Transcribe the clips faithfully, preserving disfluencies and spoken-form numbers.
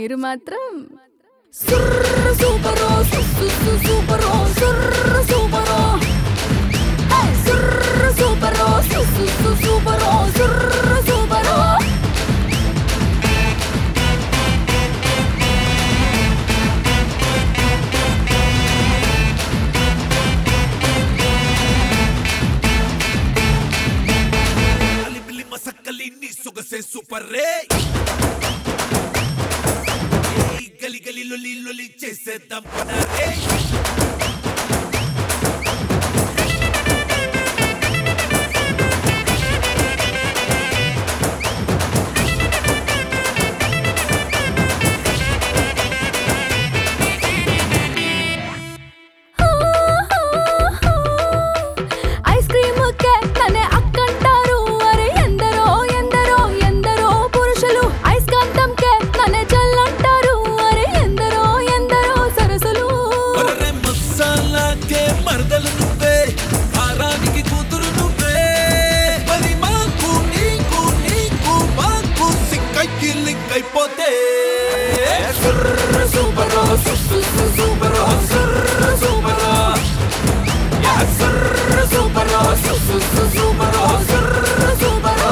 మీరు మాత్రం సుర్ర సూపరో సుసు సూపరో సుర్ర సూపరో సుర్ర సూపరో సుసు సూపరో సుర్ర సూపరో Sogase super re Hey gali gali loli loli చేసేద్దాం పద రే అయిపోతే సుర్ర సూపరో సుసు సూపరో సుర్ర సూపరో యా సుర్ర సూపరో సుసు సూపరో సుర్ర సూపరో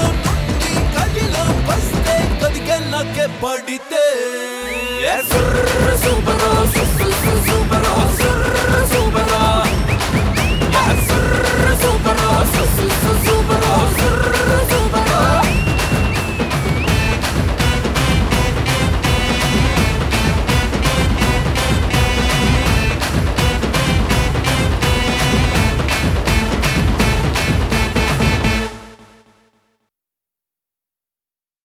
పడితే